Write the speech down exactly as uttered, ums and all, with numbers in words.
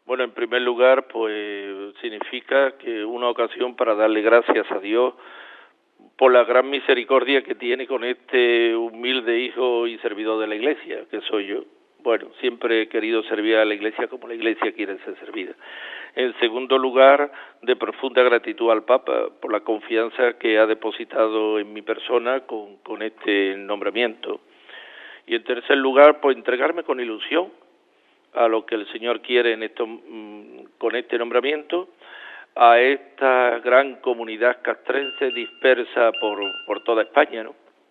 Bueno, en primer lugar, pues significa que una ocasión para darle gracias a Dios por la gran misericordia que tiene con este humilde hijo y servidor de la Iglesia, que soy yo. Bueno, siempre he querido servir a la Iglesia como la Iglesia quiere ser servida. En segundo lugar, de profunda gratitud al Papa por la confianza que ha depositado en mi persona con, con este nombramiento. Y en tercer lugar, pues entregarme con ilusión a lo que el Señor quiere en esto, con este nombramiento, a esta gran comunidad castrense dispersa por, por toda España, ¿no?